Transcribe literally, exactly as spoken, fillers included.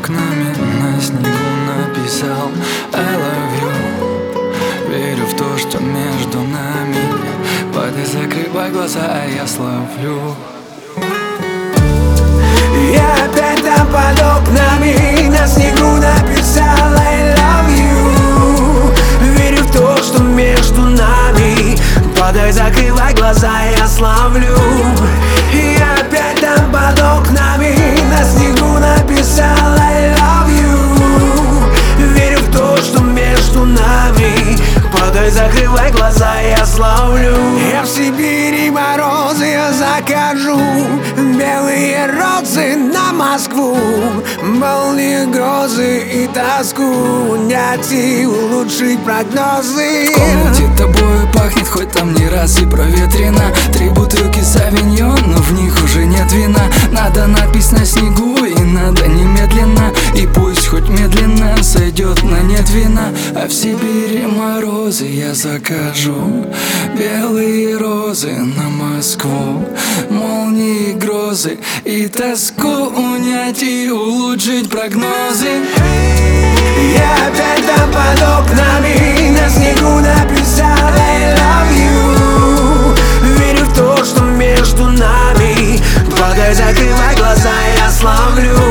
окнами на снегу написал I love you. Верю в то, что между нами. Падай, закрывай глаза, а я словлю. Я опять там под окнами на снегу написал I love you. Верю в то, что между нами. Падай, закрывай глаза, я славлю. Я опять там под окнами на снегу написал I love you. Верю в то, что между нами. Падай, закрывай глаза, я славлю. Я в Сибири морозы, я закажу белые розы на Москву. Молнии, грозы и тоску унять и улучшить прогнозы. В комнате тобою пахнет, хоть там не раз и проветрено. Три бутылки савиньон, но в них уже нет вина. Надо напись на снегу и надо немедленно. И пусть хоть медленно сойдет на нет вина. А в Сибири морозы, я закажу белые розы на Москву. Молнии, грозы и тоску унять и улучшить прогнозы. Я опять там под окнами на снегу написал I love you. Верю в то, что между нами. Падай, закрывай глаза, я славлю.